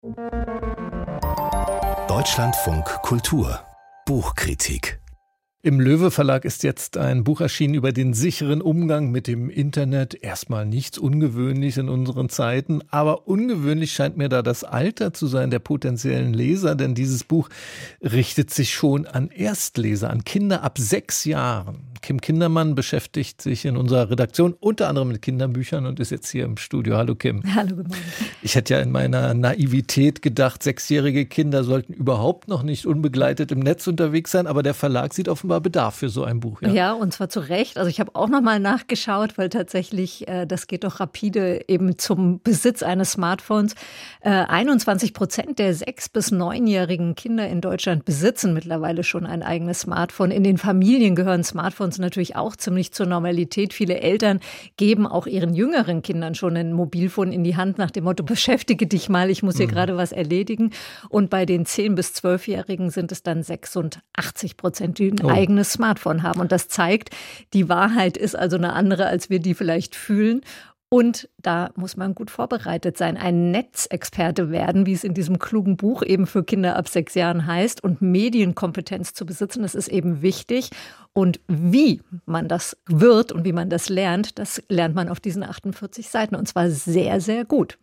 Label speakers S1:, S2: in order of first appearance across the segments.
S1: Deutschlandfunk Kultur Buchkritik.
S2: Im Löwe Verlag ist jetzt ein Buch erschienen über den sicheren Umgang mit dem Internet. Erstmal nichts Ungewöhnliches in unseren Zeiten, aber ungewöhnlich scheint mir da das Alter zu sein der potenziellen Leser, denn dieses Buch richtet sich schon an Erstleser, an Kinder ab 6 Jahren. Kim Kindermann beschäftigt sich in unserer Redaktion unter anderem mit Kinderbüchern und ist jetzt hier im Studio. Hallo Kim.
S3: Hallo, guten Morgen.
S2: Ich hätte ja in meiner Naivität gedacht, 6-jährige Kinder sollten überhaupt noch nicht unbegleitet im Netz unterwegs sein, aber der Verlag sieht offenbar Bedarf für so ein Buch.
S3: Ja, und zwar zu Recht. Also ich habe auch noch mal nachgeschaut, weil tatsächlich, das geht doch rapide eben zum Besitz eines Smartphones. 21% der 6- bis 9-jährigen Kinder in Deutschland besitzen mittlerweile schon ein eigenes Smartphone. In den Familien gehören Smartphones natürlich auch ziemlich zur Normalität. Viele Eltern geben auch ihren jüngeren Kindern schon ein Mobilfon in die Hand nach dem Motto, beschäftige dich mal, ich muss hier gerade was erledigen. Und bei den 10- bis 12-Jährigen sind es dann 86%, die ein eigenes Smartphone haben. Und das zeigt, die Wahrheit ist also eine andere, als wir die vielleicht fühlen. Und da muss man gut vorbereitet sein, ein Netzexperte werden, wie es in diesem klugen Buch eben für Kinder ab 6 Jahren heißt. Und Medienkompetenz zu besitzen, das ist eben wichtig. Und wie man das wird und wie man das lernt man auf diesen 48 Seiten. Und zwar sehr, sehr gut.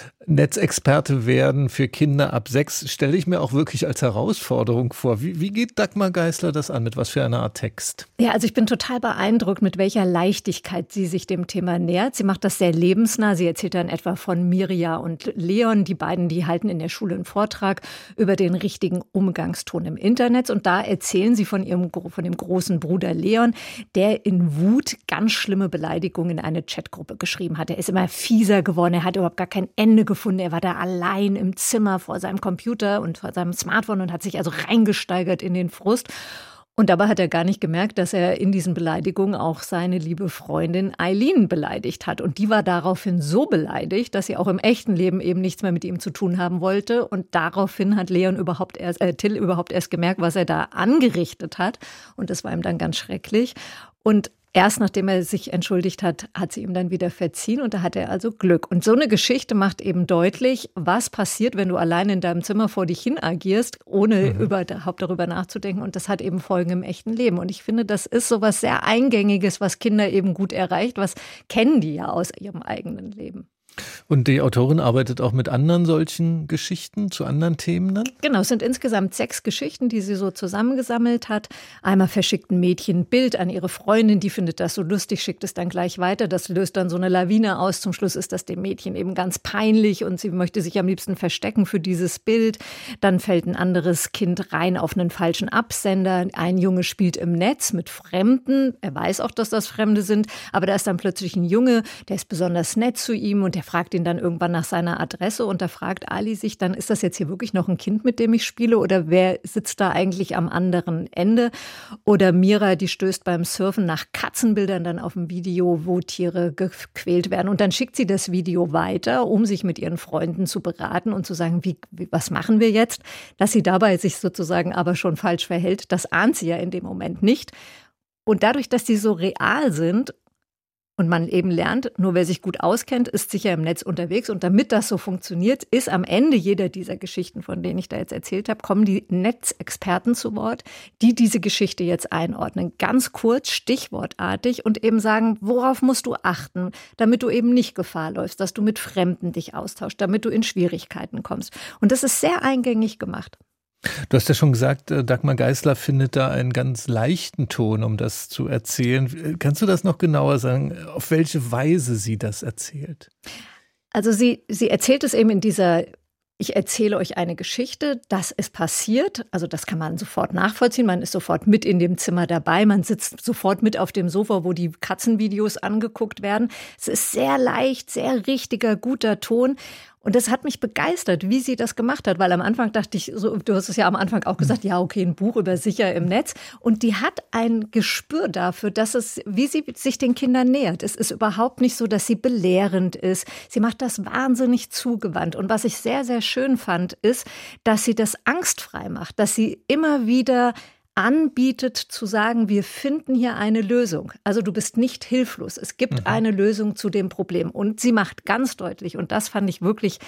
S2: Netzexperte werden für Kinder ab 6 stelle ich mir auch wirklich als Herausforderung vor. Wie geht Dagmar Geisler das an? Mit was für einer Art Text?
S3: Ja, also ich bin total beeindruckt, mit welcher Leichtigkeit sie sich dem Thema nähert. Sie macht das sehr lebensnah. Sie erzählt dann etwa von Mirja und Leon. Die beiden, die halten in der Schule einen Vortrag über den richtigen Umgangston im Internet. Und da erzählen sie von dem großen Bruder Leon, der in Wut ganz schlimme Beleidigungen in eine Chatgruppe geschrieben hat. Er ist immer fieser geworden. Er hat überhaupt gar kein Ende gefunden. Er war da allein im Zimmer vor seinem Computer und vor seinem Smartphone und hat sich also reingesteigert in den Frust. Und dabei hat er gar nicht gemerkt, dass er in diesen Beleidigungen auch seine liebe Freundin Eileen beleidigt hat. Und die war daraufhin so beleidigt, dass sie auch im echten Leben eben nichts mehr mit ihm zu tun haben wollte. Und daraufhin hat Till überhaupt erst gemerkt, was er da angerichtet hat. Und das war ihm dann ganz schrecklich. Und erst nachdem er sich entschuldigt hat, hat sie ihm dann wieder verziehen und da hat er also Glück. Und so eine Geschichte macht eben deutlich, was passiert, wenn du allein in deinem Zimmer vor dich hin agierst, ohne überhaupt darüber nachzudenken. Und das hat eben Folgen im echten Leben. Und ich finde, das ist so was sehr Eingängiges, was Kinder eben gut erreicht. Was kennen die ja aus ihrem eigenen Leben.
S2: Und die Autorin arbeitet auch mit anderen solchen Geschichten, zu anderen Themen dann?
S3: Genau, es sind insgesamt 6 Geschichten, die sie so zusammengesammelt hat. Einmal verschickt ein Mädchen ein Bild an ihre Freundin, die findet das so lustig, schickt es dann gleich weiter. Das löst dann so eine Lawine aus. Zum Schluss ist das dem Mädchen eben ganz peinlich und sie möchte sich am liebsten verstecken für dieses Bild. Dann fällt ein anderes Kind rein auf einen falschen Absender. Ein Junge spielt im Netz mit Fremden. Er weiß auch, dass das Fremde sind, aber da ist dann plötzlich ein Junge, der ist besonders nett zu ihm und der fragt ihn dann irgendwann nach seiner Adresse und da fragt Ali sich dann, ist das jetzt hier wirklich noch ein Kind, mit dem ich spiele oder wer sitzt da eigentlich am anderen Ende? Oder Mira, die stößt beim Surfen nach Katzenbildern dann auf ein Video, wo Tiere gequält werden und dann schickt sie das Video weiter, um sich mit ihren Freunden zu beraten und zu sagen, was machen wir jetzt? Dass sie dabei sich sozusagen aber schon falsch verhält, das ahnt sie ja in dem Moment nicht. Und dadurch, dass die so real sind, und man eben lernt, nur wer sich gut auskennt, ist sicher im Netz unterwegs. Und damit das so funktioniert, ist am Ende jeder dieser Geschichten, von denen ich da jetzt erzählt habe, kommen die Netzexperten zu Wort, die diese Geschichte jetzt einordnen. Ganz kurz, stichwortartig und eben sagen, worauf musst du achten, damit du eben nicht Gefahr läufst, dass du mit Fremden dich austauschst, damit du in Schwierigkeiten kommst. Und das ist sehr eingängig gemacht.
S2: Du hast ja schon gesagt, Dagmar Geisler findet da einen ganz leichten Ton, um das zu erzählen. Kannst du das noch genauer sagen, auf welche Weise sie das erzählt?
S3: Also sie erzählt es eben in dieser, ich erzähle euch eine Geschichte, das ist passiert. Also das kann man sofort nachvollziehen. Man ist sofort mit in dem Zimmer dabei. Man sitzt sofort mit auf dem Sofa, wo die Katzenvideos angeguckt werden. Es ist sehr leicht, sehr richtiger, guter Ton. Und das hat mich begeistert, wie sie das gemacht hat, weil am Anfang dachte ich, so, du hast es ja am Anfang auch gesagt, ja okay, ein Buch über sicher im Netz. Und die hat ein Gespür dafür, wie sie sich den Kindern nähert. Es ist überhaupt nicht so, dass sie belehrend ist. Sie macht das wahnsinnig zugewandt. Und was ich sehr, sehr schön fand, ist, dass sie das angstfrei macht, dass sie immer wieder anbietet zu sagen, wir finden hier eine Lösung. Also du bist nicht hilflos. Es gibt eine Lösung zu dem Problem. Und sie macht ganz deutlich, und das fand ich wirklich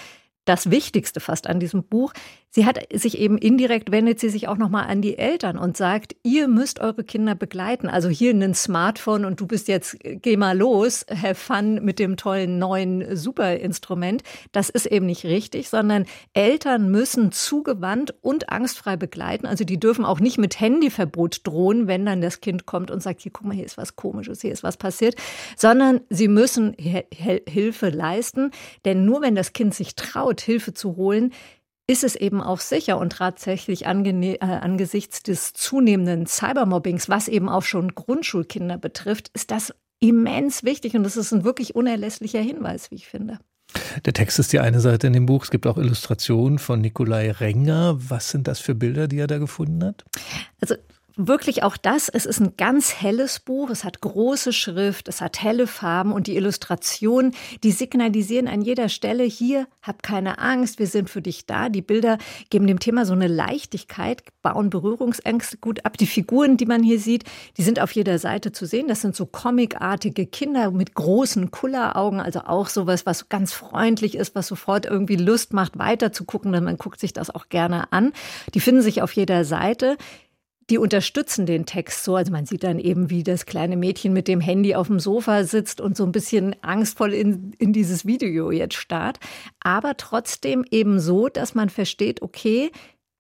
S3: das Wichtigste fast an diesem Buch. Sie hat sich eben indirekt, wendet sie sich auch nochmal an die Eltern und sagt, ihr müsst eure Kinder begleiten. Also hier ein Smartphone und du bist jetzt, geh mal los, have fun mit dem tollen neuen Superinstrument. Das ist eben nicht richtig, sondern Eltern müssen zugewandt und angstfrei begleiten. Also die dürfen auch nicht mit Handyverbot drohen, wenn dann das Kind kommt und sagt, hier, guck mal, hier ist was Komisches, hier ist was passiert. Sondern sie müssen Hilfe leisten. Denn nur wenn das Kind sich traut, Hilfe zu holen, ist es eben auch sicher. Und tatsächlich angesichts des zunehmenden Cybermobbings, was eben auch schon Grundschulkinder betrifft, ist das immens wichtig. Und das ist ein wirklich unerlässlicher Hinweis, wie ich finde.
S2: Der Text ist die eine Seite in dem Buch. Es gibt auch Illustrationen von Nikolai Renger. Was sind das für Bilder, die er da gefunden hat?
S3: Also wirklich auch das, es ist ein ganz helles Buch, es hat große Schrift, es hat helle Farben und die Illustrationen, die signalisieren an jeder Stelle, hier, hab keine Angst, wir sind für dich da. Die Bilder geben dem Thema so eine Leichtigkeit, bauen Berührungsängste gut ab. Die Figuren, die man hier sieht, die sind auf jeder Seite zu sehen. Das sind so comicartige Kinder mit großen Kulleraugen, also auch sowas, was ganz freundlich ist, was sofort irgendwie Lust macht, weiter zu gucken, denn man guckt sich das auch gerne an. Die finden sich auf jeder Seite. Die unterstützen den Text so. Also man sieht dann eben, wie das kleine Mädchen mit dem Handy auf dem Sofa sitzt und so ein bisschen angstvoll in dieses Video jetzt starrt. Aber trotzdem eben so, dass man versteht, okay,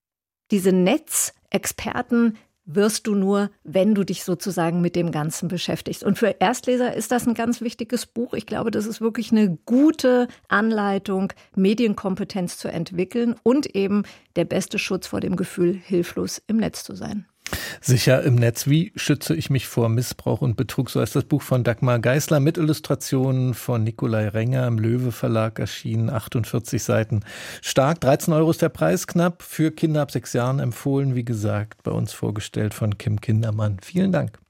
S3: diese Netzexperten wirst du nur, wenn du dich sozusagen mit dem Ganzen beschäftigst. Und für Erstleser ist das ein ganz wichtiges Buch. Ich glaube, das ist wirklich eine gute Anleitung, Medienkompetenz zu entwickeln und eben der beste Schutz vor dem Gefühl, hilflos im Netz zu sein.
S2: Sicher im Netz. Wie schütze ich mich vor Missbrauch und Betrug? So heißt das Buch von Dagmar Geisler mit Illustrationen von Nikolai Renger im Löwe Verlag erschienen. 48 Seiten stark. 13 € ist der Preis knapp. Für Kinder ab 6 Jahren empfohlen. Wie gesagt, bei uns vorgestellt von Kim Kindermann. Vielen Dank.